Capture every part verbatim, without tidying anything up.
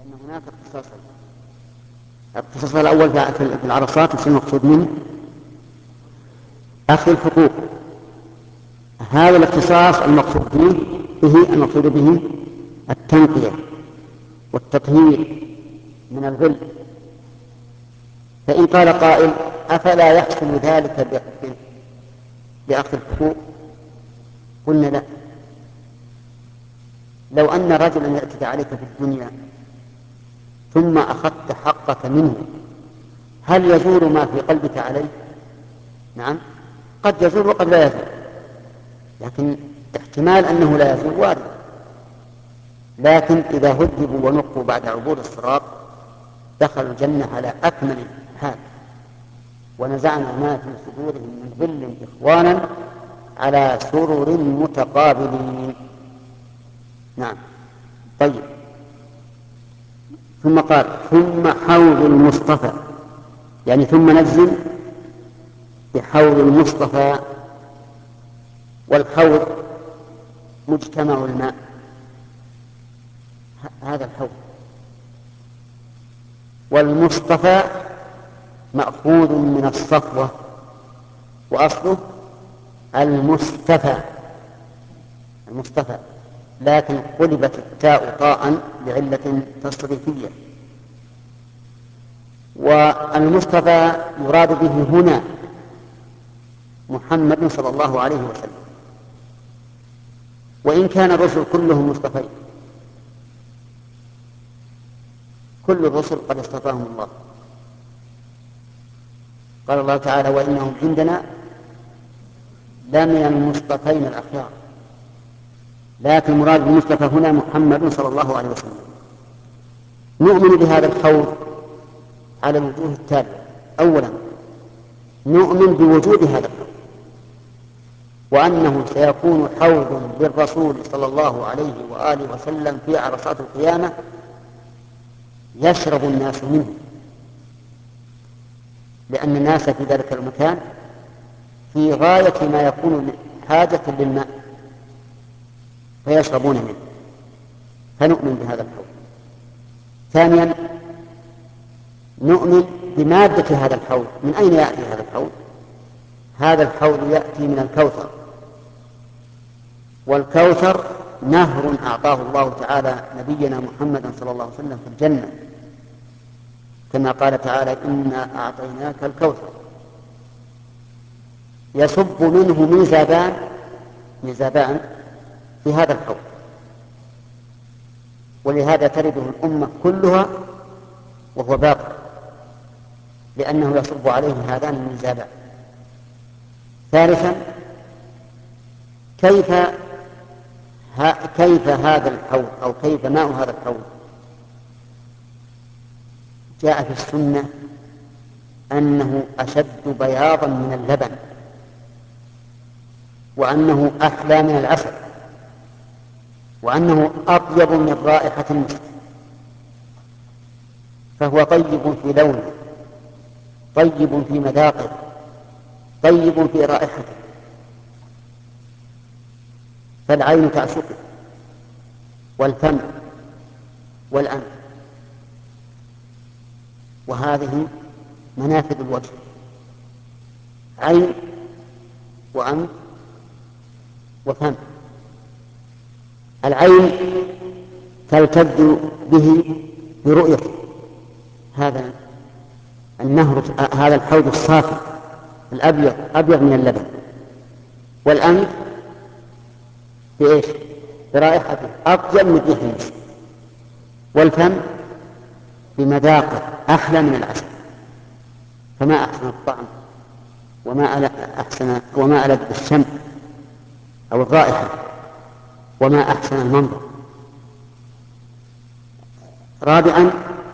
أن هناك اختصاصين. الاختصاص الأول في العرصات وش المقصود منه؟ أخذ الحقوق. هذا الاختصاص المقصود به به المقصود به التنقية والتطهير من الغل. فإن قال قائل أفلا يحصل ذلك بأخذ الحقوق؟ قلنا لا. لو أن رجلا يأتي عليك في الدنيا ثم أخذت حقك منه، هل يزول ما في قلبك عليه؟ نعم، قد يزول وقد لا يزول، لكن احتمال أنه لا يزول وارد. لكن إذا هذبوا ونقوا بعد عبور الصراط دخلوا الجنة على أكمل حال. ونزعنا ما في صدورهم من غل إخوانا على سرر متقابلين. نعم. طيب، ثم قال ثم حوض المصطفى، يعني ثم نزل بحوض المصطفى. والحوض مجتمع الماء، هذا الحوض. والمصطفى مأخوذ من الصفوة وأصله المصطفى المصطفى لكن قلبت التاء طاء لعلة تصريفية. والمصطفى يراد به هنا محمد صلى الله عليه وسلم، وإن كان الرسل كلهم مصطفين، كل الرسل قد اصطفاهم الله. قال الله تعالى وإنهم عندنا لمن المصطفين الأخيار، لكن المراد بالمصطفى هنا محمد صلى الله عليه وسلم. نؤمن بهذا الحوض على الوجوه التالية. أولا، نؤمن بوجود هذا الحوض، وأنه سيكون حوض للرسول صلى الله عليه وآله وسلم في عرصات القيامة يشرب الناس منه، لأن الناس في ذلك المكان في غاية ما يكون حاجة للماء فيشربون منه، فنؤمن بهذا الحوض. ثانيا، نؤمن بمادة هذا الحوض. من أين يأتي هذا الحوض؟ هذا الحوض يأتي من الكوثر، والكوثر نهر أعطاه الله تعالى نبينا محمدا صلى الله عليه وسلم في الجنة، كما قال تعالى إنا أعطيناك الكوثر. يصب منه ميزابان ميزابان في هذا الحوض، ولهذا ترده الأمة كلها وهو باقي، لأنه يصب عليه هذان الميزابان. ثالثا، كيف كيف هذا الحوض أو كيف ماء هذا الحوض؟ جاء في السنة أنه أشد بياضا من اللبن، وأنه أحلى من العسل، وأنه أطيب من رائحة المسك. فهو طيب في لونه، طيب في مذاقه، طيب في رائحته، فالعين تعشقه، والفم والأنف. وهذه منافذ الوجه، عين وأنف وفم. العين تلتذ به برؤيته، هذا النهر، هذا الحوض الصافي الأبيض أبيض من اللبن. والأنف بإيش؟ برائحته أطيب من ريح المسك. والفم بمذاقه أحلى من العسل. فما أحسن الطعم وما أحسن وما ألذ الشم أو الرائحة وما أحسن المنظر. رابعا،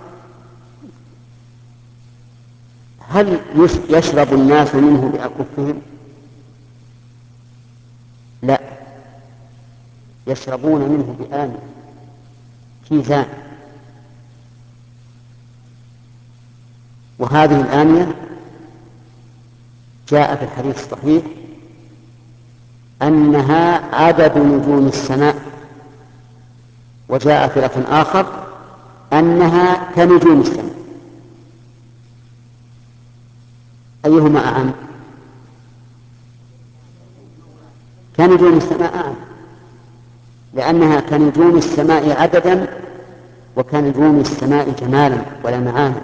هل يشرب الناس منه بأكفهم؟ لا، يشربون منه بآن كيزان. وهذه الآنية جاء في الحديث الصحيح أنها عدد نجوم السماء، وجاء في لفظ آخر أنها كنجوم السماء. أيهما أعم؟ كنجوم السماء أعم، لأنها كنجوم السماء عددا وكنجوم السماء جمالا ولمعانا.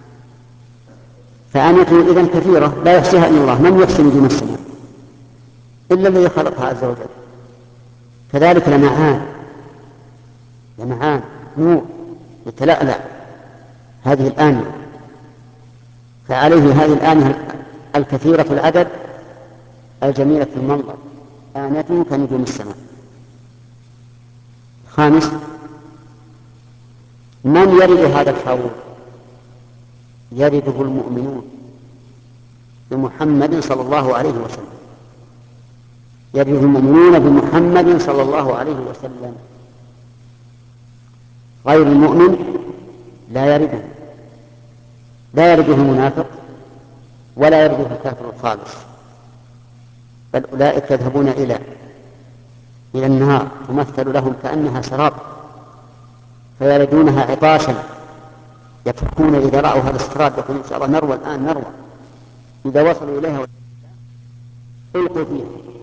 فآنيته إذن كثيرة لا يحصيها إلا الله. من يحصي نجوم السماء إلا الذي خلقها عز وجل. كذلك لمعان، لمعان نور يتلألأ هذه الآنية، فعليه هذه الآنية الكثيرة في العدد الجميلة في المنظر آنيته كنجوم السماء. خامس: من يرد هذا الحوض؟ يرده المؤمنون بمحمد صلى الله عليه وسلم. يرده المؤمنون بمحمد صلى الله عليه وسلم. غير المؤمن لا يرده، لا يرده المنافق ولا يرده الكافر الخالص، بل أولئك يذهبون إلى إلى النار تمثل لهم كأنها سراب فيردونها عطاشا، يفكون إذا رأوا هذا السراب يقولون إن شاء الله نروى الآن نروى. إذا وصلوا إليها ألقوا فيها.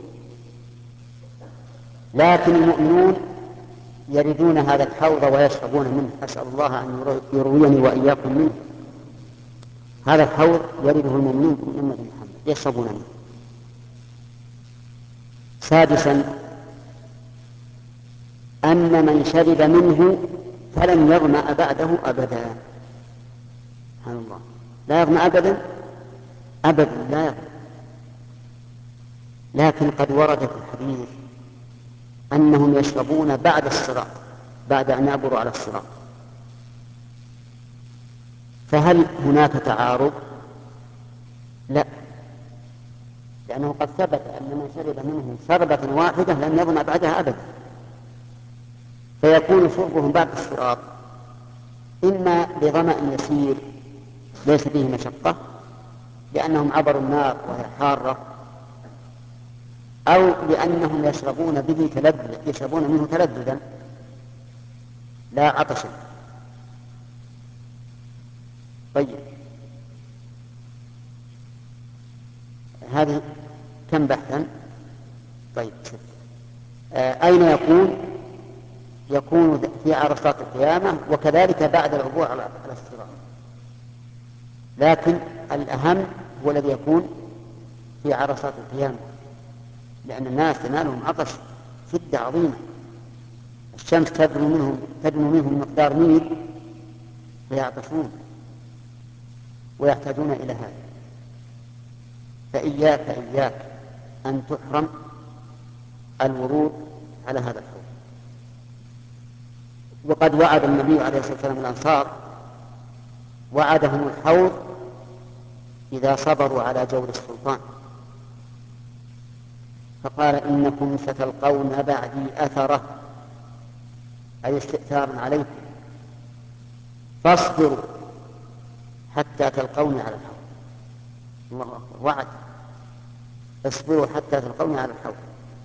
لكن المؤمنون يردون هذا الحوض ويشربون منه. أسأل الله أن يرويني وإياكم منه. هذا الحوض يرده المؤمنون بأمة محمد يشربون منه. سادسا: أن من شرب منه فلن يظمأ بعده أبدا. سبحان الله، لا يظمأ أبدا أبدا لا يظمأ. لكن قد ورد في الحديث أنهم يشربون بعد الصراط، بعد أن يعبروا على الصراط. فهل هناك تعارض؟ لا، لأنه قد ثبت أن من شرب منه شربة واحدة لن يظمأ بعدها أبدا. فيكون شربهم بعد الصراط إما بظمأ يسير ليس فيه مشقة لأنهم عبروا النار وهي حارة، أو لأنهم يشربون به تلذذ يشربون منه تلذذا لا عطشا. طيب، هذه كم بحثا؟ طيب، آه أين يكون؟ يكون في عرصات القيامة وكذلك بعد العبور على الصراط. لكن الأهم هو الذي يكون في عرصات القيامة، لأن الناس تنالهم عطش شدة عظيمة. الشمس تدنو منهم تدنو منهم مقدار ميل فيعطشون ويحتاجون إلى هذا. فإياك إياك أن تحرم الورود على هذا الحوض. وقد وعد النبي عليه الصلاة والسلام الأنصار، وعدهم الحوض إذا صبروا على جور السلطان، فقال: إنكم ستلقون بعدي أثرة، أي استئثارا عليكم، فاصبروا حتى تلقوني على الحوض. الله أكبر، وعد: اصبروا حتى تلقوني على الحوض.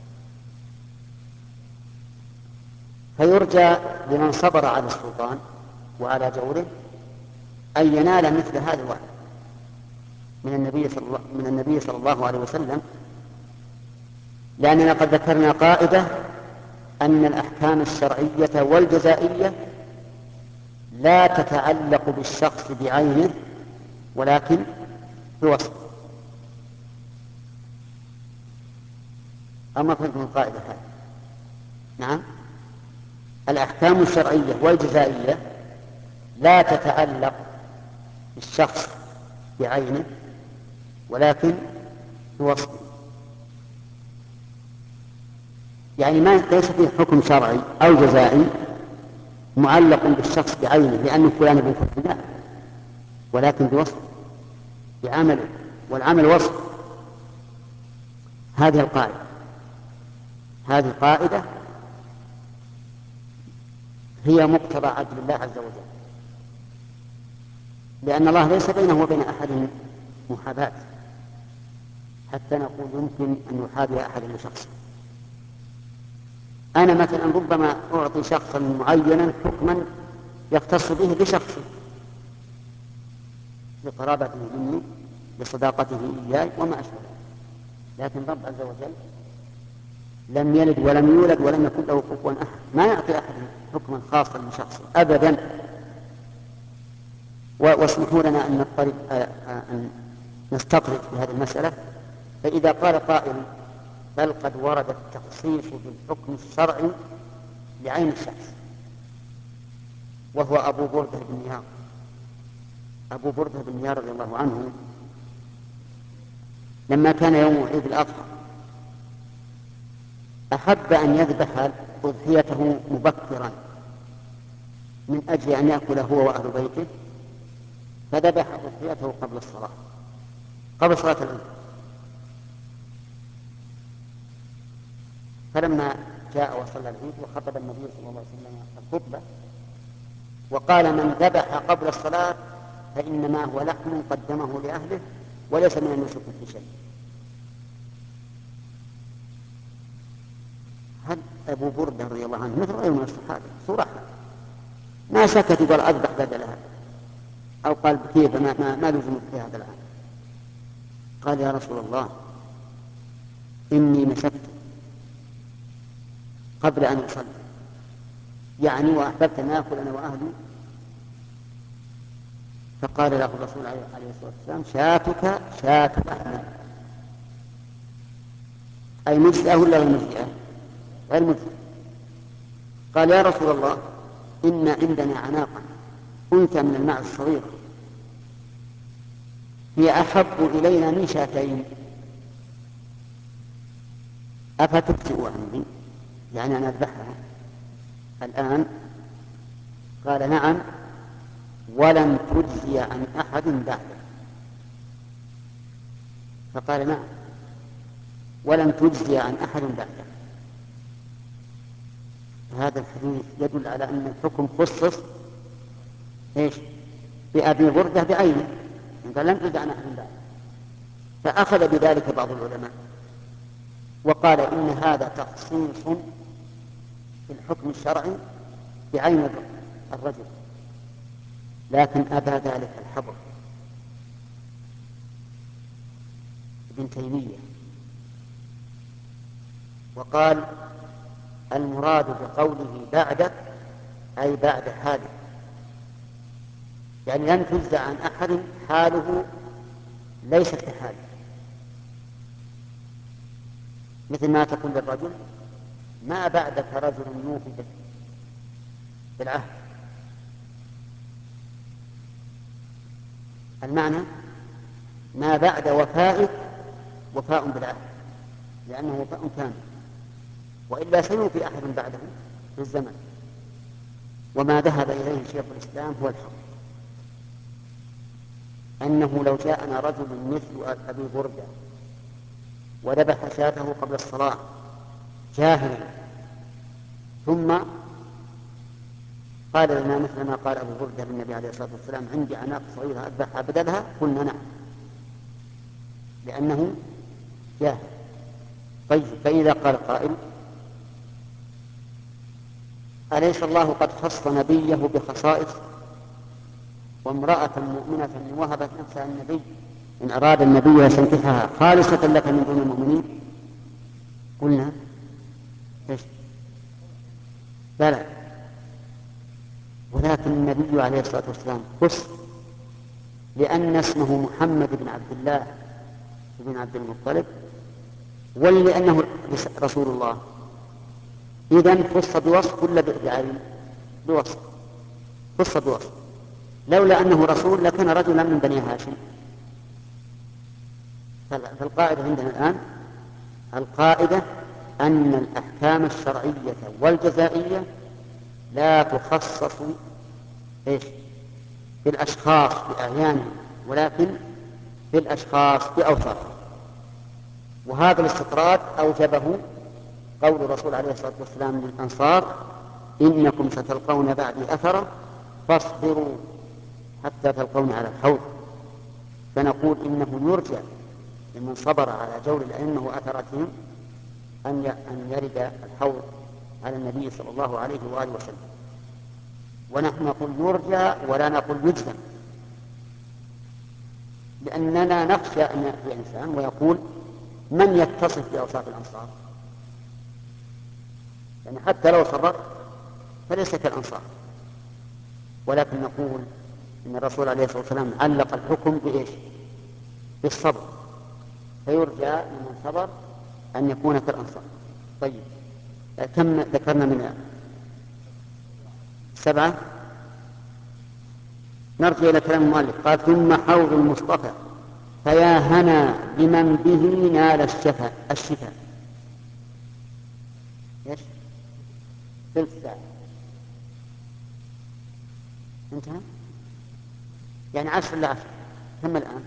فيرجى لمن صبر على السلطان وعلى جوره أن ينال مثل هذا الوعد من النبي صلى الله, من النبي صلى الله عليه وسلم، لأننا قد ذكرنا قاعدة أن الأحكام الشرعية والجزائية لا تتعلق بالشخص بعينه ولكن بوصفه. أما فهمتم القاعدة هذه؟ نعم، الأحكام الشرعية والجزائية لا تتعلق بالشخص بعينه ولكن بوصفه. يعني ما ليس فيه حكم شرعي أو جزائي معلق بالشخص بعينه لأنه فلان ابن فلان، ولكن بوصفه بعمله، والعمل وصف. هذه القاعدة هذه القاعدة هي مقتضى عدل الله عز وجل، لأن الله ليس بينه وبين أحد محاباة حتى نقول يمكن أن يحابي أحد بشخص. أنا مثلا ربما أعطي شخصا معينا حكما يختص به بشخصه، لقرابته مني، لصداقته إياي وما أشبه. لكن رب عز وجل لم يلد ولم يولد ولم يكن له كفوا أحد، ما يعطي أحد حكما خاصا لشخصه أبدا. واسمحوا لنا أن نضطرب أن نستطرد في هذه المسألة. فإذا قال قائل بل قد ورد التخصيص بالحكم الشرعي لعين الشخص، وهو أبو بردة بن نيار. أبو بردة بن نيار رضي الله عنه لما كان يوم عيد الأضحى أحب أن يذبح أضحيته مبكرا من أجل أن يأكل هو وأهل بيته، فذبح أضحيته قبل الصلاة، قبل صلاة العيد. فلما جاء وصلى العيد وخطب النبي صلى الله عليه وسلم الخطبة وقال من ذبح قبل الصلاة فإنما هو لحم قدمه لأهله وليس من النسك في شيء. هل أبو بردة رضي الله عنه مثل غيره من الصحابة صراحة ما سكت يقول أذبح بدلها، أو قال كيف ما, ما, ما لزمت في هذا العام. قال يا رسول الله إني مسكت قبل أن أصلي، يعني وأحببت أن آكل أنا وأهلي. فقال له الرسول عليه الصلاة والسلام شاتك شات لحم، أي مجزئة ولا غير مجزئة؟ غير مجزئة. قال يا رسول الله إن عندنا عناقا أنثى من الماء الصغير هي أحب إلينا من شاتين، أفتجزئ عني؟ يعني أنا أذبحها الآن؟ قال نعم ولن تجزي عن أحد بعده. فقال نعم ولن تجزي عن أحد بعده. هذا الحديث يدل على أن الحكم خصص إيش؟ بأبي بردة بعينه، قال لن تجزي عن أحد بعده. فأخذ بذلك بعض العلماء وقال إن هذا تخصيص في الحكم الشرعي بعين الرجل، لكن أبى ذلك الحبر ابن تيمية، وقال المراد بقوله بعدك أي بعد حاله، يعني لن تجزى عن أحد حاله ليست كحاله، مثل ما تقول للرجل ما بعدك رجل يوفي بالعهد. المعنى ما بعد وفائك وفاء بالعهد، لأنه وفاء كامل، وإلا سيوفي أحد بعده في الزمن. وما ذهب إليه شيخ الإسلام هو الحق، أنه لو جاءنا رجل مثل أبي بردة وذبح شاته قبل الصلاة جاهلا ثم قال لنا مثل ما قال أبو بردة للنبي عليه الصلاة والسلام عندي عناق صغيرة أذبحها بدلها، قلنا نعم لأنه جاهل. طيب فإذا قال قائل أليس الله قد خص نبيه بخصائص، وامرأة مؤمنة وهبت نفسها النبي إن أراد النبي أن ينكحها خالصة لك من دون المؤمنين؟ قلنا إيش؟ بلى، ولكن النبي عليه الصلاة والسلام خص لأن اسمه محمد بن عبد الله بن عبد المطلب، ولأنه رسول الله، إذن خص بوصف ولا بعين؟ بوصف، خص بوصف. لولا أنه رسول لكان رجلا من بني هاشم. فالقاعدة عندنا الآن القاعدة أن الأحكام الشرعية والجزائية لا تخصص إيش؟ بالأشخاص بأعيانهم، ولكن بالأشخاص بأوصافهم. وهذا الاستطراد أوجبه قول الرسول عليه الصلاة والسلام للأنصار إنكم ستلقون بعدي أثرا فاصبروا حتى تلقون على الحوض. فنقول إنه يرجى لمن صبر على جور الأئمة وأثرتهم أن يرد الحوض على النبي صلى الله عليه وآله وسلم. ونحن نقول يرجى ولا نقول يجزم، لأننا نخشى أن يأتي إنسان ويقول من يتصف بأوصاف الأنصار، يعني حتى لو صبر فليس كالأنصار. ولكن نقول إن الرسول عليه الصلاة والسلام علق الحكم بإيش؟ بالصبر، فيرجى لمن صبر أن يكون كالأنصار. طيب، كم ذكرنا من سبعة؟ نرجع إلى كلام المؤلف. قال ثم حوض المصطفى فيا هنا بمن به نال الشفاء الشفاء. ايش؟ ثلث ساعة انتهى، يعني عشر إلى عشر. كم الآن؟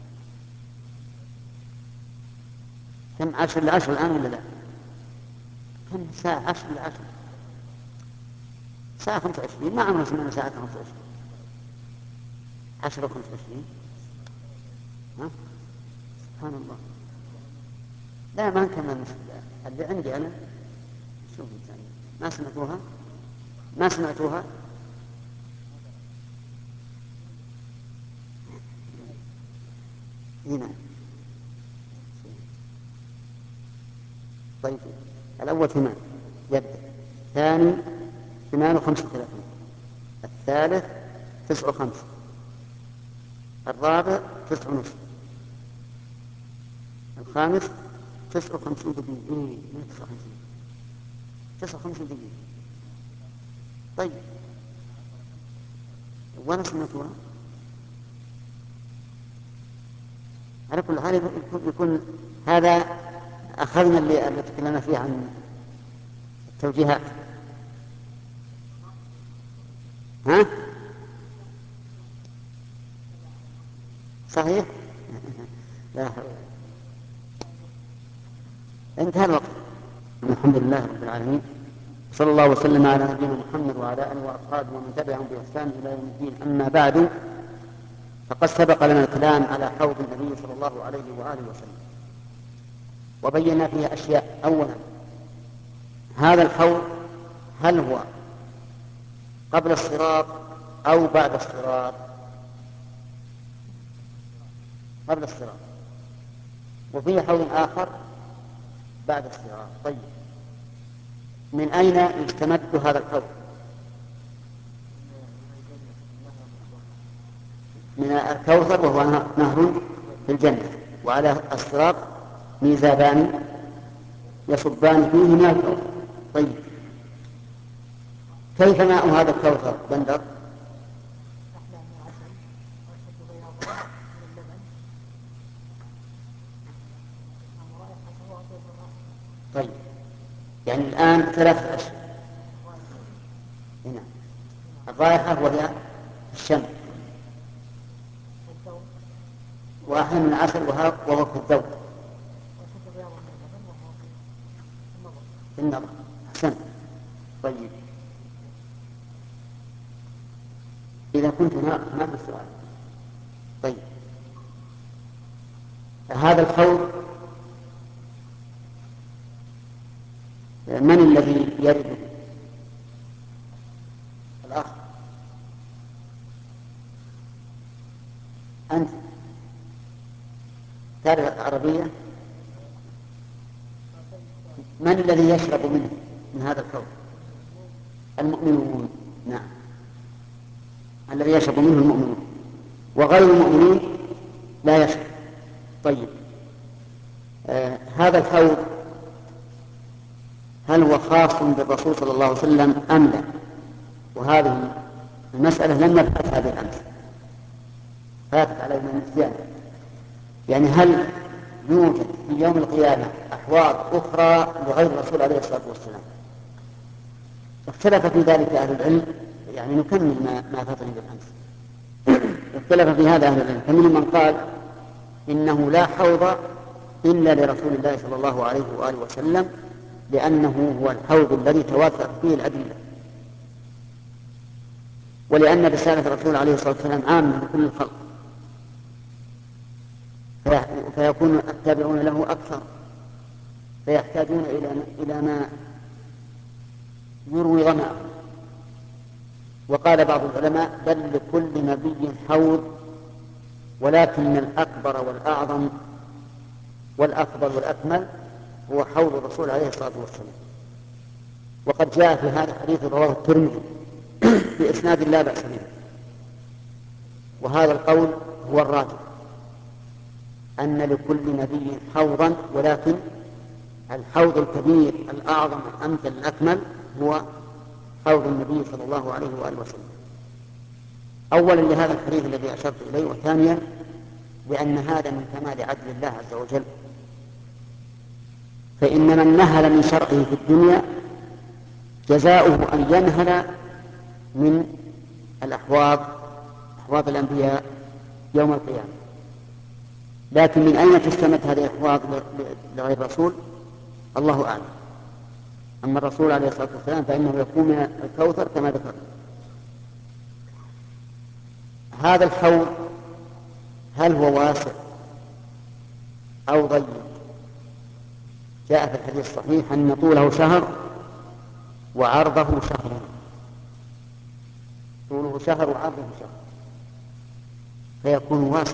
كم؟ عشر إلى عشر الآن ولا لا؟ كم ساعة؟ عشر إلى عشر، ساعة خمسة وعشرين. ما عمره سمعنا ساعة خمسة وعشرين. عشرة وخمسة وعشرين. ها؟ سبحان الله. لا ما نكمل اللي عندي أنا. شوف ما سمعتوها؟ ما سمعتوها؟ هنا. طيب، الأول ثمان يبدأ، الثاني ثمان وخمسة وثلاثين، الثالث تسع وخمسة، الرابع تسع ونصف، الخامس تسع وخمسين دقيقة. إيه تسع وخمسين، تسع وخمسين دقيقة. طيب، ولا سمعتوها؟ على كل حال يكون, يكون هذا أخذنا اللي تكلمنا فيه عن التوجيهات. ها؟ صحيح؟ لا حول. انتهى الوقت. الحمد لله رب العالمين، صلى الله وسلم على نبينا محمد وعلى آله وأصحابه ومن تبعهم بإحسان إلى يوم الدين. أما بعد، فقد سبق لنا الكلام على حوض النبي صلى الله عليه وآله وسلم، وبينا فيها أشياء. أولا، هذا الحوض هل هو قبل الصراط أو بعد الصراط؟ قبل الصراط. وفيه حوض آخر بعد الصراط. طيب، من أين يستمد هذا الحوض؟ من الكوثر، وهو نهر في الجنة، وعلى الصراط ميزابان يصبان فيه من الكوثر. طيب، كيف ماء هذا الكوثر بندر؟ طيب، يعني الآن ثلاثة أشياء هنا: الرائحة وهي الشم، واحد من العسل وهو في الذوق، في النظر. أحسن. طيب، إذا كنت ما في السؤال. طيب، هذا الحوض من الذي يرده؟ الأخ أنت تعرف العربية؟ من الذي يشرب منه من هذا الحوض؟ المؤمنون. نعم، الذي يشرب منه المؤمنون، وغير المؤمنين لا يشرب. طيب، آه هذا الحوض هل هو خاص بالرسول صلى الله عليه وسلم أم لا؟ وهذه المسألة لم نبحثها بالأمس، فاتت علينا النسيان. يعني هل يوجد في يوم القيامة أحواض أخرى لغير الرسول عليه الصلاة والسلام؟ اختلف في ذلك أهل العلم، يعني نكمل ما, ما فاتني بالأمس. اختلف في هذا أهل العلم، فمنهم من قال إنه لا حوض إلا لرسول الله صلى الله عليه وآله وسلم، لأنه هو الحوض الذي توافق فيه الأدلة، ولأن رسالة الرسول عليه الصلاة والسلام عامة لكل الخلق، فيكون التابعون له أكثر، فيحتاجون إلى إلى ما يروي ظمأهم. وقال بعض العلماء بل لكل نبي حوض، ولكن الأكبر والأعظم والأفضل والأكمل هو حوض الرسول عليه الصلاة والسلام. وقد جاء في هذا الحديث رواه الترمذي بإسناد لا بأس به، وهذا القول هو الراجح، أن لكل نبي حوضا، ولكن الحوض الكبير الأعظم الأمثل الأكمل هو حوض النبي صلى الله عليه وآله وسلم. أولا لهذا الحديث الذي أشرت إليه، وثانيا لأن هذا من كمال عدل الله عز وجل، فإن من نهل من شرعه في الدنيا جزاؤه أن ينهل من الأحواض، أحواض الأنبياء يوم القيامة. لكن من أين تستمد هذه الأحواض لغير الرسول؟ الله أعلم. أما الرسول عليه الصلاة والسلام فإنه يكون من الكوثر كما ذكر. هذا الحوض هل هو واسع أو ضيق؟ جاء في الحديث الصحيح أن طوله شهر وعرضه شهر، طوله شهر وعرضه شهر، فيكون واسع.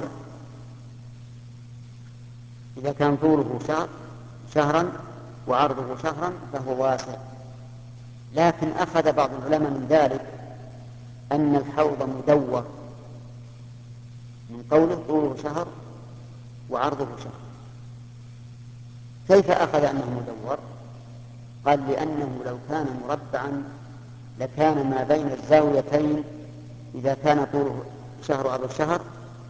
إذا كان طوله شهر شهرا وعرضه شهرا فهو واسع. لكن أخذ بعض العلماء من ذلك أن الحوض مدور، من قوله طوله شهر وعرضه شهر. كيف أخذ أنه مدور؟ قال لأنه لو كان مربعا لكان ما بين الزاويتين إذا كان طوله شهر وعرضه شهر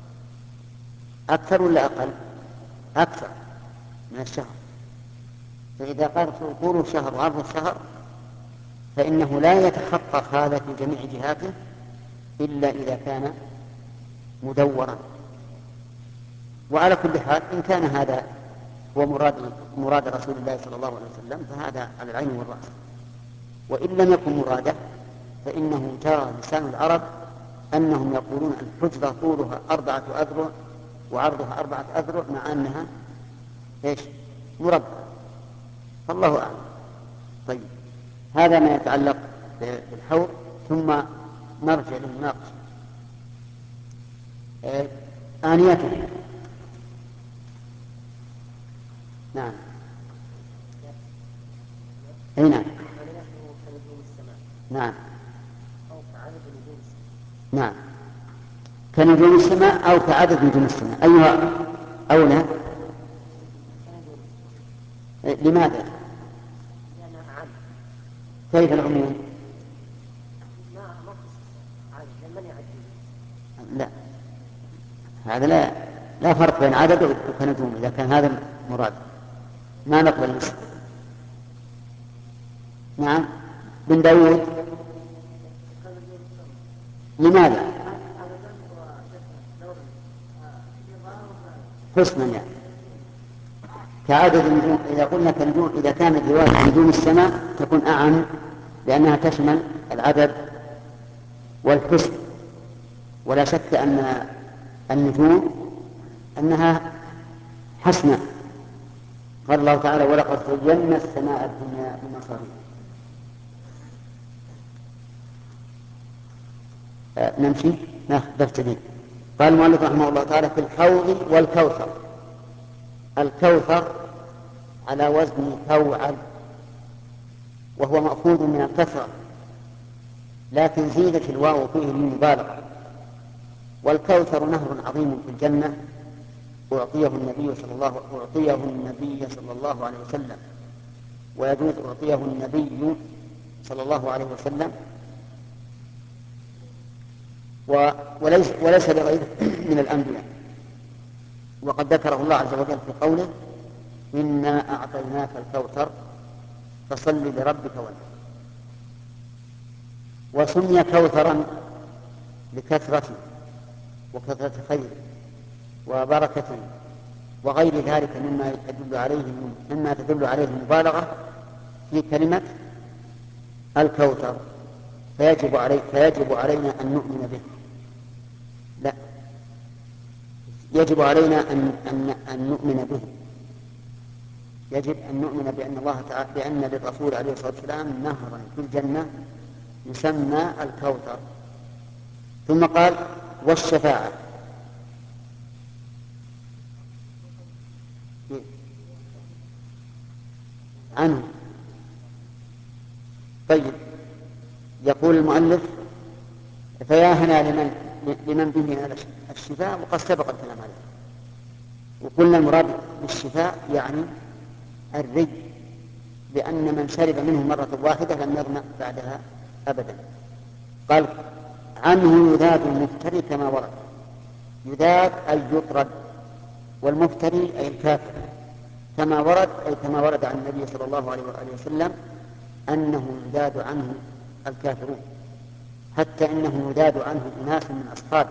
أكثر ولا أقل؟ أكثر من الشهر. فإذا قال طوله شهر وعرضه شهر فإنه لا يتحقق هذا في جميع جهاته إلا إذا كان مدورا. وعلى كل حال إن كان هذا هو مراد, مراد رسول الله صلى الله عليه وسلم فهذا على العين والرأس، وإن لم يكن مراده فإنه جرى لسان العرب أنهم يقولون الحجرة طولها أربعة أذرع وعرضها أربعة أذرع مع أنها إيش؟ مربع. فالله أعلم. طيب، هذا ما يتعلق بالحوض، ثم نرجع للمناقشة. آنيته. نعم. أي نعم. نعم. نعم، كنجوم السماء أو كعدد نجوم السماء، أيها أولى؟ لماذا؟ كيف العموم؟ لا، هذا لا لا فرق بين عدد وكنجوم إذا كان هذا المراد، ما نقبل المسلم. نعم. بن داود. لماذا؟ حسنا يعني كعدد النجوم. إذا قلنا كنجوم، إذا كانت رواية نجوم السماء تكون أعم لأنها تشمل العدد والحسن. ولا شك أن النجوم أنها حسنة. قال الله تعالى ولقد زينا السماء الدنيا بمصابيح. أه نمشي نفتدي. قال المؤلف رحمه الله تعالى في الحوض والكوثر. الكوثر على وزن كوعب، وهو مأخوذ من الكثرة، لكن زيدت الواو فيه للمبالغة. والكوثر نهر عظيم في الجنة أعطيه النبي صلى الله أعطيه النبي صلى الله عليه وسلم، ويجوز أعطيه النبي صلى الله عليه وسلم وليس, وليس لغيره من الأنبياء. وقد ذكره الله عز وجل في قوله إنا أعطيناك الكوثر فصل لربك وانحر. وسمي كوثرا لكثرته وكثرة خيره وبركته وغير ذلك مما يدل عليه مما تدل عليه المبالغة في كلمة الكوثر، فيجب علي فيجب علينا أن نؤمن به. لا، يجب علينا أن أن أن نؤمن به. يجب أن نؤمن بأن الله تعالى بأن للرسول عليه الصلاة والسلام نهرا في الجنة يسمى الكوثر. ثم قال والشفاعة عنه. طيب، يقول المؤلف فيا هنا لمن, لمن به الشفاء، وقد سبق الكلام عليه. وقلنا المراد بالشفاء يعني الري، لأن من شرب منه مرة واحدة لم يظمأ بعدها أبدا. قال عنه يذاد المفتري كما ورد. يذاد أي يطرد، والمفتري أي الكافر، كما ورد أي كما ورد عن النبي صلى الله عليه وآله وسلم أنه يذاد عنه الكافرون، حتى إنه يذاد عنه أناس من أصحابه،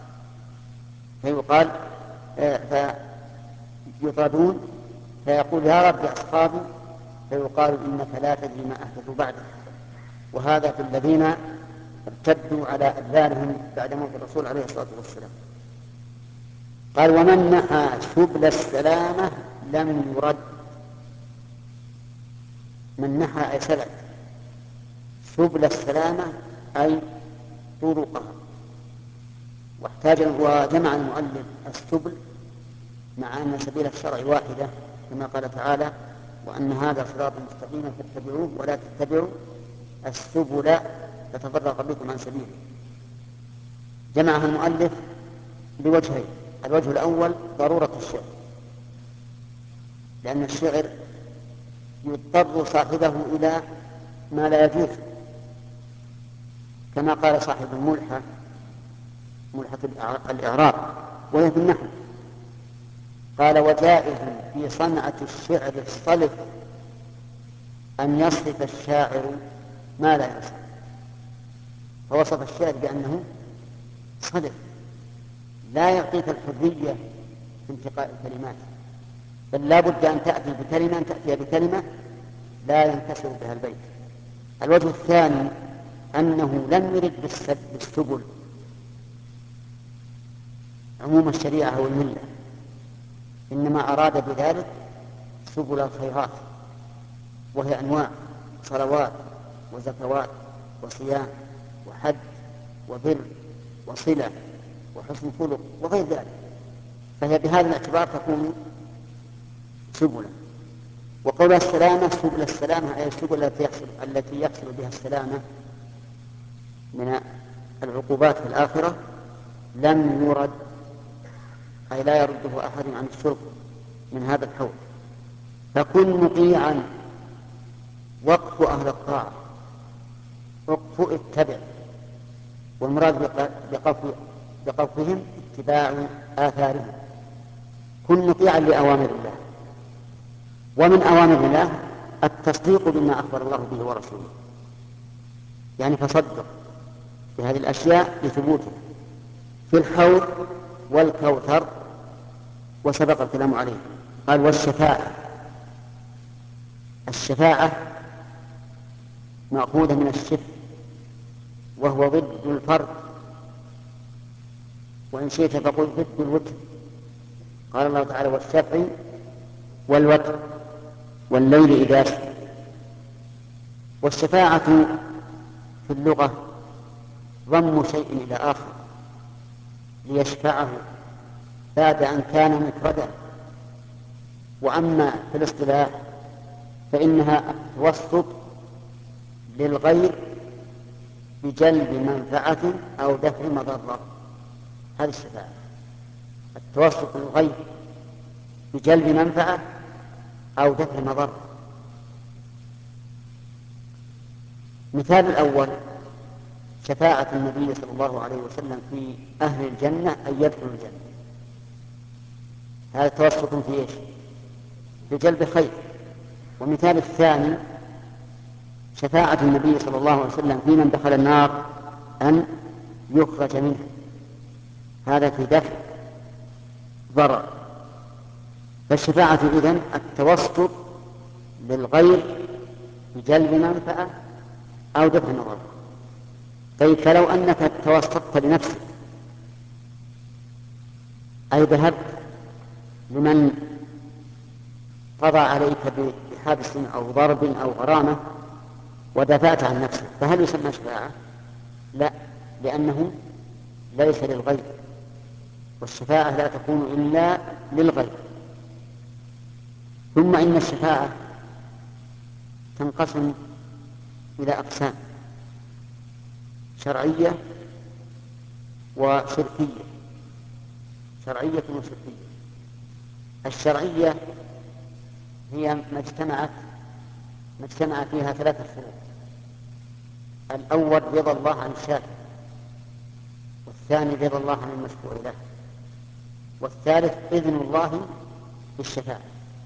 فيقال آه فيطردون فيقول يا رب أصحابي، فيقال إنك لا تدري ما أحدثوا بعدك. وهذا في الذين ارتدوا على أدبارهم بعد موت الرسول عليه الصلاة والسلام. قال ومن نحى سبل السلامة لم يرد. من نحى أي سلك سبل السلامة أي طرقها. واحتاج وجمع المؤلف السبل مع أن سبيل الشرع واحدة، كما قال تعالى وأن هذا صراط مستقيم فاتبعوه ولا تتبعوا السبل فتفرق بكم عن سبيله. جمعها المؤلف لوجهين: الوجه الأول ضرورة الشعر، لأن الشعر يضطر صاحبه إلى ما لا يجوز، كما قال صاحب الملحة ملحة الإعراب وهي في النحو، قال وجائز في صنعة الشعر الصلف أن يصف الشاعر ما لا يصف. فوصف الشعر بأنه صلف لا يعطيك الحرية في انتقاء الكلمات، بل لا بد أن تأتي بكلمة أن تأتي بكلمة لا ينكسر بها البيت. الوجه الثاني أنه لم يرد بالسبل عموم الشريعة والملة، إنما أراد بذلك سبل الخيرات، وهي أنواع: صلوات وزكوات وصيام وحج وبر وصلة وحسن خلق وغير ذلك، فهي بهذا الاعتبار تكون سبلا. وقول السلامة سبل السلامة أي السبل التي يحصل, التي يحصل بها السلامة من العقوبات في الآخرة لم يرد، أي لا يرده أحد عن الشرب من هذا الحوض. فكن مطيعا وقف أهل الطاعة، وقف اتبع، والمراد بقفهم اتباع آثارهم. كن مطيعا لأوامر الله، ومن أوامر الله التصديق بما أخبر الله به ورسوله، يعني فصدق بهذه الأشياء لثبوتها في الحوض والكوثر، وسبق الكلام عليه. قال والشفاعة. الشفاعة مأخوذة من الشف، وهو ضد الفرد، وإن شئت فقل ضد الوتر. قال الله تعالى والشفع والوتر والليل إذا سجى. والشفاعة في اللغة ضم شيء إلى آخر ليشفعه بعد أن كان مفردا. وأما في الاصطلاح فإنها التوسط للغير بجلب منفعة أو دفع مضرة. هذه الشفاعة، التوسط للغير بجلب منفعة أو دفع مضرة. مثال الأول شفاعة النبي صلى الله عليه وسلم في أهل الجنة أن يدخلوا الجنة، هذا توسط في إيش؟ بجلب خير. ومثال الثاني شفاعة النبي صلى الله عليه وسلم في من دخل النار أن يخرج منها، هذا في دفع ضرر. فالشفاعة إذن التوسط للغير بجلب منفعة أو دفع مضرة. طيب، فلو أنك توسطت لنفسك، أي ذهبت لمن قضى عليك بحبس أو ضرب أو غرامة ودافعت عن نفسك، فهل يسمى شفاعة؟ لا، لأنه ليس للغير، والشفاعة لا تكون إلا للغير. ثم إن الشفاعة تنقسم إلى أقسام: شرعية وشركية. شرعية وشركية. الشرعية هي ما اجتمعت ما اجتمع فيها ثلاثة شروط: الأول رضا الله عن الشافع، والثاني رضا الله عن المشفوع له، والثالث إذن الله بالشفاعة.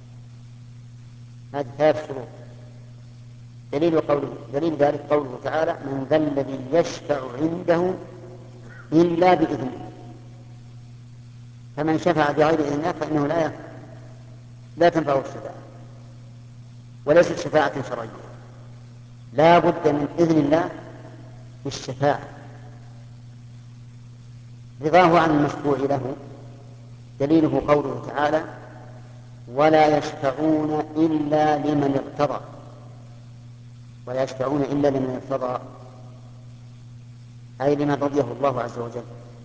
هذه ثلاث شروط. دليل قوله دليل ذلك قوله تعالى: من ذا الذي يشفع عنده إلا بإذنه. فمن شفع بغير إذن الله فإنه لا لا تنفعه الشفاعة، وليست شفاعة شرعية، لا بد من إذن الله بالشفاعة. رضاه عن المشفوع له دليله قوله تعالى: ولا يشفعون إلا لمن ارتضى. ولا يشفعون إلا لمن ارتضى، أي لمن رضيه الله عز وجل.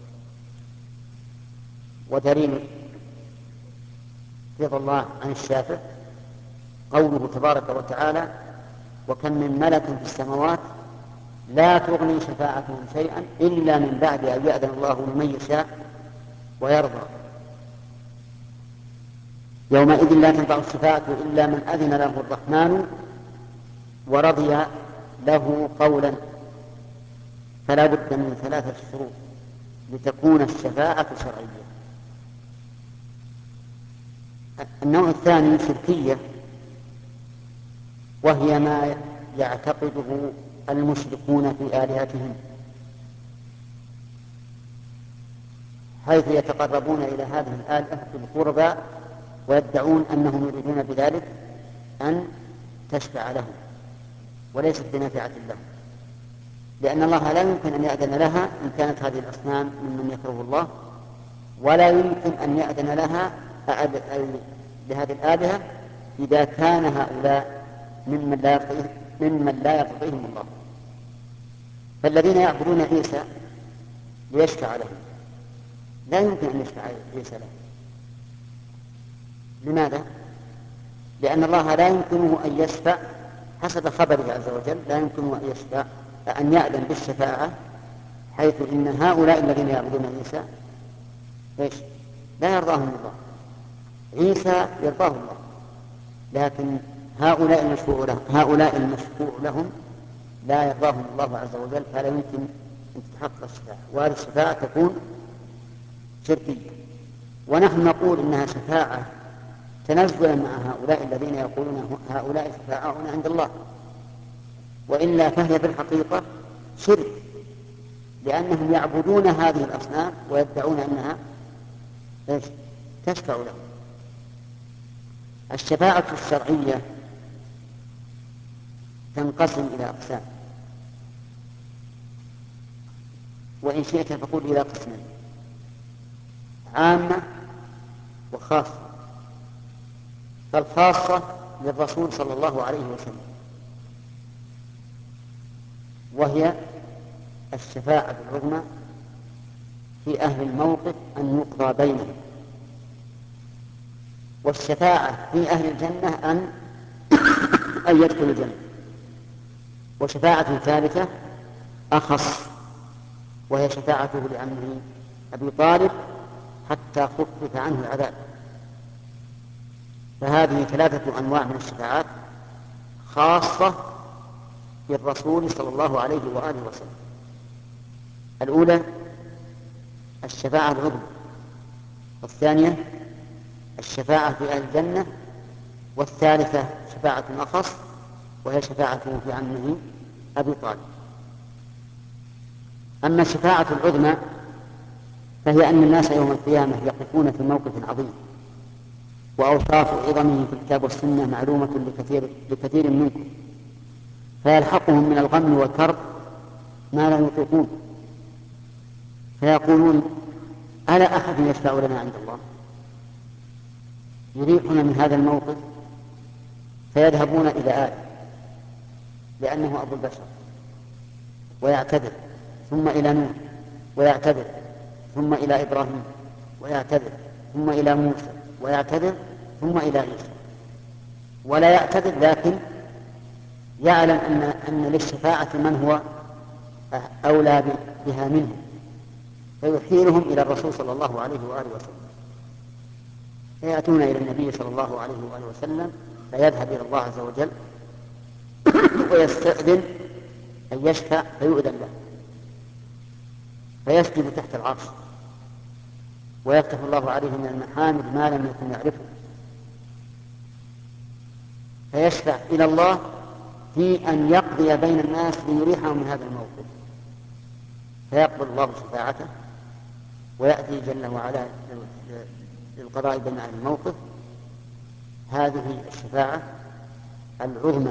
ودليل رضا الله عن الشافع قوله تبارك وتعالى: وكم من ملك في السماوات لا تغني شفاعتهم شيئا إلا من بعد أن يأذن الله لمن يشاء ويرضى. يومئذ لا تنفع الشفاعة إلا من أذن له الرحمن ورضي له قولا. فلا بد من ثلاثة شروط لتكون الشفاعة شرعية. النوع الثاني شركية، وهي ما يعتقده المشركون في آلهتهم، حيث يتقربون إلى هذه الآلهة بالقربى ويدعون أنهم يريدون بذلك أن تشفع لهم، وليست بنافعة لهم، لأن الله لا يمكن أن يأذن لها إن كانت هذه الأصنام ممن يكره الله، ولا يمكن أن يأذن لها لهذه الآلهة إذا كان هؤلاء ممن لا يرضيهم ممن لا يرضيهم الله. فالذين يعبدون عيسى ليشفع لهم لا يمكن أن يشفع عيسى لهم. لماذا؟ لأن الله لا يمكنه أن يشفع حسب خبره عز وجل، لا يمكنه أن يشفع أن يأذن بالشفاعة، حيث إن هؤلاء الذين يعبدون عيسى إيش؟ لا يرضاهم الله. عيسى يرضاه الله، لكن هؤلاء المشفوع لهم هؤلاء المشفوع لهم لا يرضاهم الله عز وجل، فلا يمكن أن تتحقق الشفاعة، وهذه الشفاعة تكون شركية. ونحن نقول إنها شفاعة تنزلا مع هؤلاء الذين يقولون هؤلاء شفاعاؤنا عند الله، وإلا فهي في الحقيقة شرك، لأنهم يعبدون هذه الأصنام ويدعون أنها تشفع لهم. الشفاعة الشرعية تنقسم إلى أقسام، وإن شئت فقل إلى قسمين: عامة وخاصة. فالخاصة للرسول صلى الله عليه وسلم، وهي الشفاعة العظمى في أهل الموقف أن يقضى بينهم، والشفاعة في أهل الجنة أن أن يدخلوا الجنة. وشفاعة ثالثة أخص، وهي شفاعته لعمه أبي طالب حتى خفف عنه العذاب. فهذه ثلاثة أنواع من الشفاعات خاصة بالرسول صلى الله عليه وآله وسلم. الأولى الشفاعة العظمى، والثانية الشفاعة في أهل الجنة، والثالثة شفاعة أخص وهي شفاعته في عمه أبي طالب. أما الشفاعة العظمى فهي أن الناس يوم القيامة يقفون في موقف عظيم، وأوصاف عظمه في الكتاب والسنة معلومة لكثير, لكثير منكم، فيلحقهم من الغم والكرب ما لا يطيقون، فيقولون: ألا أحد يشفع لنا عند الله يريحنا من هذا الموقف؟ فيذهبون إلى آدم لأنه أبو البشر ويعتذر، ثم إلى نوح ويعتذر، ثم إلى إبراهيم ويعتذر، ثم إلى موسى ويعتذر، ثم إلى عيسى، ولا يعتذر لكن يعلم أن أن للشفاعة من هو أولى بها منه، فيحيلهم إلى الرسول صلى الله عليه وآله وسلم، فيأتون إلى النبي صلى الله عليه وآله وسلم، فيذهب إلى الله عز وجل ويستأذن أن يشفع فيؤذن له، فيسجد تحت العرش ويفتح الله عليه من المحامد ما لم يكن يعرفه، فيشفع إلى الله في أن يقضي بين الناس ليريحهم من هذا الموقف، فيقبل الله شفاعته ويأتي جل وعلا للقضاء بين أهل الموقف. هذه الشفاعة العظمى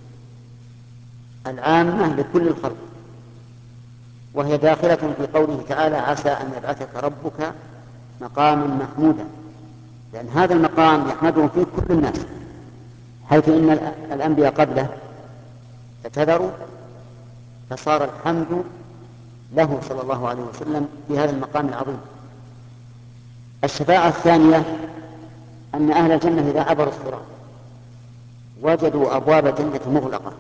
العامة لكل الخلق، وهي داخلة في قوله تعالى: عسى أن يبعثك ربك مقاما محمودا، لأن هذا المقام يحمده فيه كل الناس، حيث إن الأنبياء قبله اعتذروا، فصار الحمد له صلى الله عليه وسلم في هذا المقام العظيم. الشفاعة الثانية أن أهل الجنة إذا عبروا الصراط وجدوا أبواب الجنة مغلقة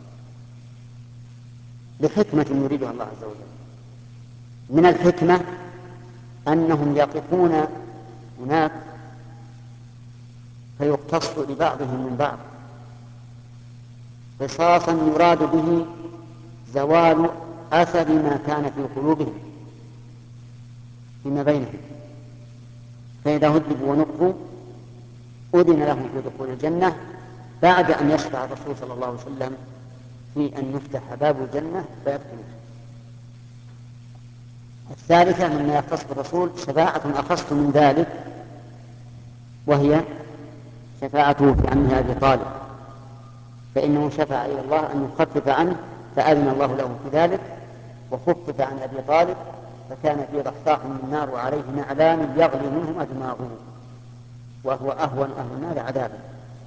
لحكمة يريدها الله عز وجل. من الحكمة أنهم يقفون هناك فيقتص لبعضهم من بعض قصاصا يراد به زوال أثر ما كان في قلوبهم فيما بينهم، فإذا هذبوا ونقوا أذن لهم في دخول الجنة بعد أن يشفع الرسول صلى الله عليه وسلم في أن يفتح باب الجنة فيدخلون. الثالثة مما يختص بالرسول شفاعة أخص من ذلك، وهي شفاعته في عمه أبي طالب، فإنه شفع إلى الله أن يخفف عنه فأذن الله له في ذلك، وخفف عن أبي طالب فكان في ضحضاح من النار وعليه نعلان يغلي منهما دماغه، وهو أهون أهل النار عذابا.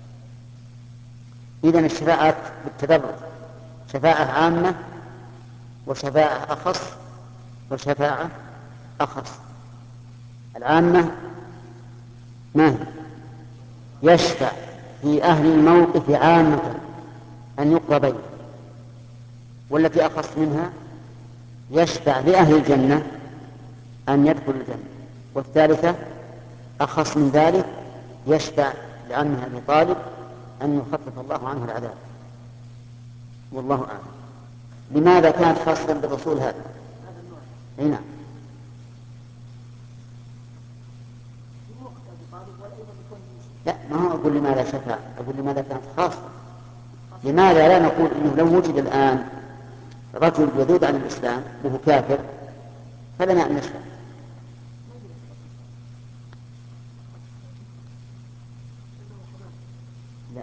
إذن الشفاعات بالتدرج شفاعة عامة وشفاعة أخص وشفاعة أخص. العامة ما هي؟ يشفع في أهل الموقف عامة أن يقضى بينهم، والتي أخص منها يشفع لأهل الجنة أن يدخلوا الجنة، والثالثة أخص من ذلك يشفع لعمه أبي طالب أن يخفف الله عنه العذاب، والله أعلم. لماذا كانت خاصة بالرسول هذا؟ أي نعم. لا، ما هو أقول لماذا شفع، أقول لماذا كانت خاصة. لماذا لا نقول إنه لو وجد الآن رجل يذود عن الإسلام وهو كافر فلنا أن نشفع؟ لا،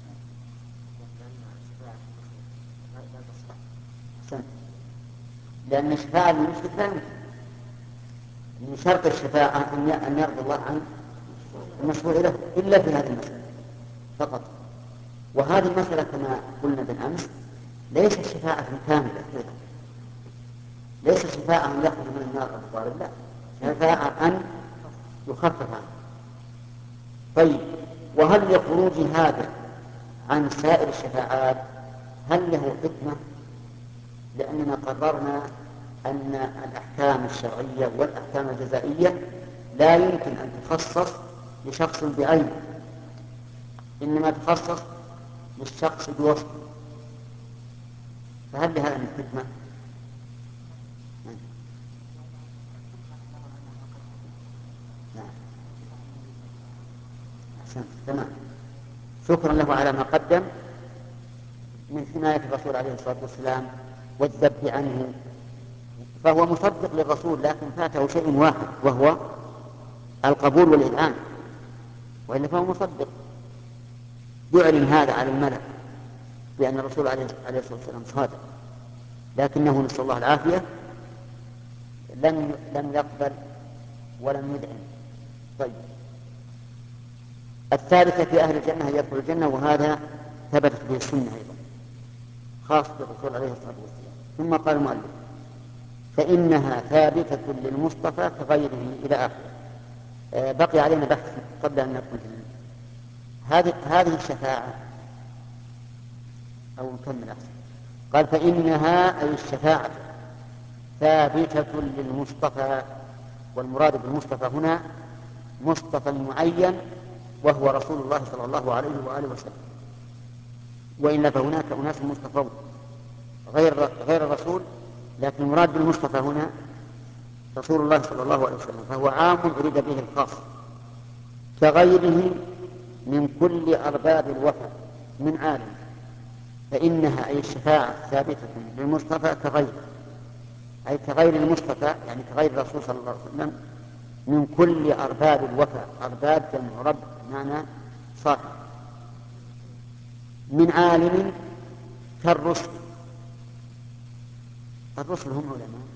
لأن الشفاعة للمشرك لا يمكن، من شرط الشفاعة أن يرضى الله عنه المشروع له إلا في هذه المسألة فقط. وهذه المسألة كما قلنا بالأمس ليست شفاعة كاملة أيضا، ليست شفاعة أن يخرج من النار أبو طالب، لا، شفاعة أن يخفف عنه. طيب، وهل لخروج هذا عن سائر الشفاعات هل له حكمة؟ لأننا قررنا أن الأحكام الشرعية والأحكام الجزائية لا يمكن أن تخصص لشخص بعينه، إنما تخصص للشخص بوصفه، فهل لهذا من حكمة؟ نعم. أحسنت، تمام. شكرا له على ما قدم من حماية الرسول عليه الصلاة والسلام والذب عنه، فهو مصدق للرسول لكن فاته شيء واحد وهو القبول والإذعان، وإلا فهو مصدق. يعلن هذا على الملأ بأن الرسول عليه الصلاة والسلام صادق، لكنه نسأل الله العافية لم لم يقبل ولم يدعن. طيب، الثالثة في أهل الجنة يدخل الجنة، وهذا ثبتت به السنة أيضا. خاص بالرسول عليه الصلاة والسلام. ثم قال المؤلف فإنها ثابتة للمصطفى كغيره إلى آخره. آه بقي علينا بحث قبل أن ندخل في هذه هذه الشفاعة أو نكمل أحسن. قال فإنها أي الشفاعة ثابتة للمصطفى، والمراد بالمصطفى هنا مصطفى معين وهو رسول الله صلى الله عليه وآله وسلم، وإلا فهناك أناس مصطفون غير غير الرسول، لكن المراد بالمصطفى هنا رسول الله صلى الله عليه وسلم، فهو عام أريد به الخاص كغيره من كل أرباب الوفا من عالم. فإنها أي الشفاعة ثابتة للمصطفى كغيره، أي كغير المصطفى يعني كغير الرسول صلى الله عليه وسلم من كل أرباب الوفا. أرباب جمع رب معنى صاحب. من عالم كالرسل، الرسل هم علماء،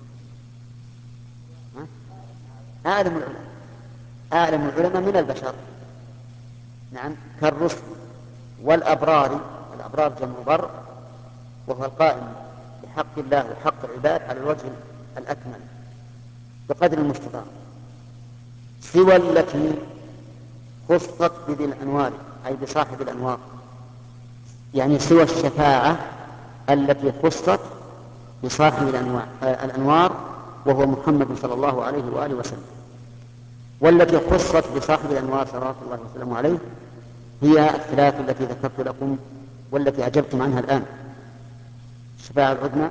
أعلم العلماء أعلم العلماء من البشر. نعم كالرسل والأبرار، الأبرار جمع بر وهو القائم بحق الله وحق العباد على الوجه الأكمل بقدر المستطاع، سوى التي خصت بذي الأنوار أي بصاحب الأنوار، يعني سوى الشفاعة التي خصت بصاحب الأنوار وهو محمد صلى الله عليه وآله وسلم. والتي خصت بصاحب الأنوار صلى الله وسلم عليه هي الثلاث التي ذكرت لكم والتي أجبتم عنها الآن: الشفاعة العظمى،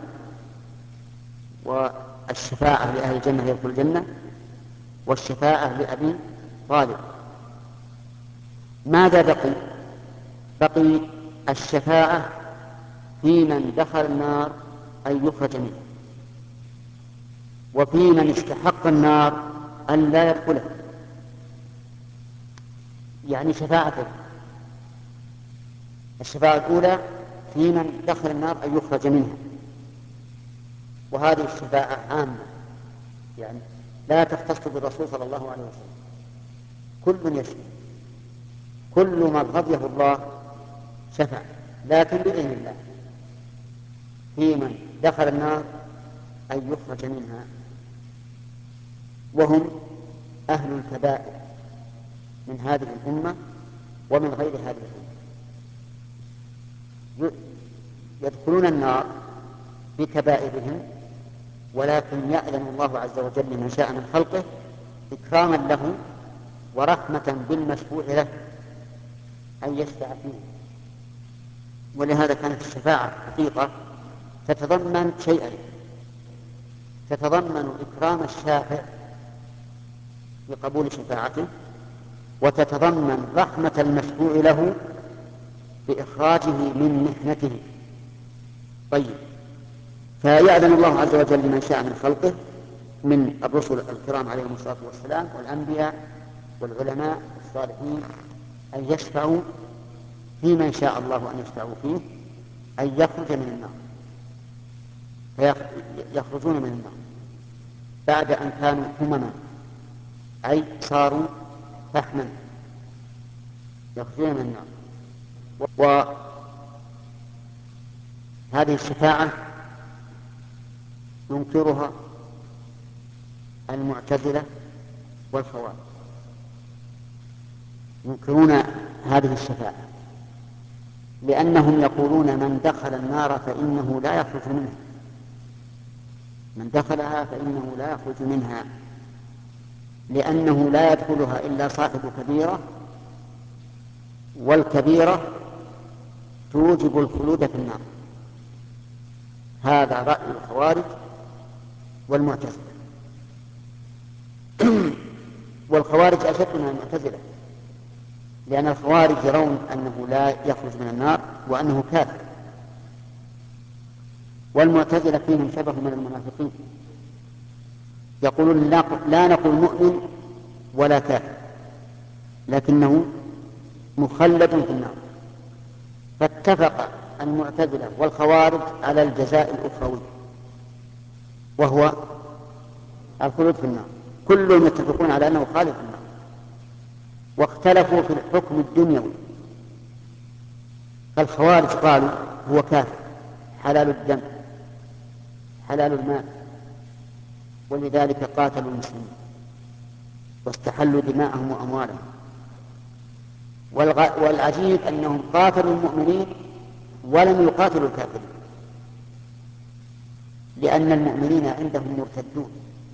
والشفاعة لأهل الجنة يدخل الجنة، والشفاعة لأبي طالب. ماذا بقي؟ بقي الشفاعة في من دخل النار أن يخرج منه، وفي من استحق النار أن لا يدخلها، يعني شفاعته. الشفاعة الأولى في من دخل النار أن يخرج منها، وهذه الشفاعة عامة يعني لا تختص بالرسول صلى الله عليه وسلم، كل يشفع، كل من رضيه الله شفع، لكن بإذن الله في من دخل النار أن يخرج منها، وهم أهل الكبائر من هذه الأمة ومن غير هذه الأمة، يدخلون النار بكبائرهم، ولكن يأذن الله عز وجل من شاء من خلقه إكراما له ورحمة بالمشفوع له أن يشفع فيه. ولهذا كانت الشفاعة حقيقة تتضمن شيئين: تتضمن إكرام الشافع بقبول شفاعته، وتتضمن رحمة المشفوع له بإخراجه من محنته. طيب، فيأذن الله عز وجل لمن شاء من خلقه من الرسل الكرام عليهم الصلاة والسلام والأنبياء والعلماء الصالحين أن يشفعوا في من شاء الله أن يشفعوا فيه، أن يخرج من النار، فيخرجون من النار بعد أن كانوا همما أي صاروا فحما، يخرجون من النار. وهذه الشفاعة ينكرها المعتزلة والخوارج، ينكرون هذه الشفاعة لأنهم يقولون من دخل النار فإنه لا يخرج منها، من دخلها فإنه لا يخرج منها، لأنه لا يدخلها إلا صاحب كبيرة، والكبيرة توجب الخلود في النار. هذا رأي الخوارج والمعتزلة. والخوارج أشد من المعتزلة، لأن الخوارج يرون أنه لا يخرج من النار وأنه كافر، والمعتزلة فيهم شبه من المنافقين، يقولون لا نقول مؤمن ولا كافر لكنه مخلد في النار. فاتفق المعتزلة والخوارج على الجزاء الأخروي وهو الخلود في النار، كلهم يتفقون على أنه خالد في النار، واختلفوا في الحكم الدنيوي. فالخوارج قالوا هو كافر حلال الدم حلال المال، ولذلك قاتلوا المسلمين واستحلوا دماءهم وأموالهم. والعجيب أنهم قاتلوا المؤمنين ولم يقاتلوا الكافرين، لأن المؤمنين عندهم مرتدون،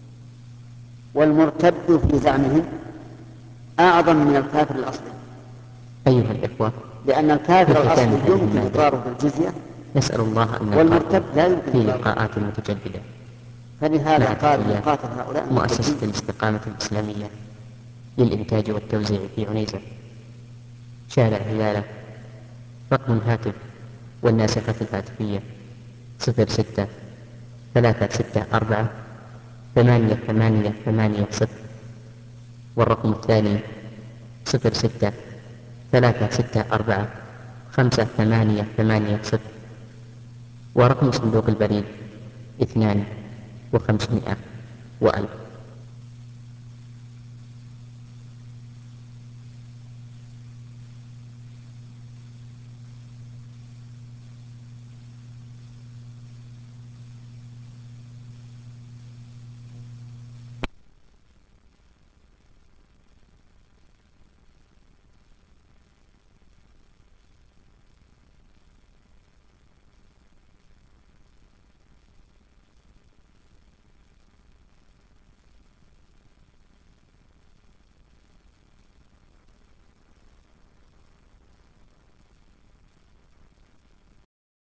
والمرتد في زعمهم أعظم من الكافر الأصلي. أيها الإخوة، لأن الكافر الأصلي يمكن إقراره بالجزية، نسأل الله أن والمرتد لا يمكن في لقاءات متجددة. فلهذا قال نقاتل هؤلاء مؤسسة الاستقامة الإسلامية للإنتاج والتوزيع في عنيزة، شارع هلالة، رقم الهاتف والناسخة الهاتفية صفر ستة ثلاثة ستة أربعة ثمانية ثمانية ثمانية صفر، والرقم الثاني صفر ستة ثلاثة ستة أربعة خمسة ثمانية ثمانية صفر، ورقم صندوق البريد اثنان وخمسمائة وألف.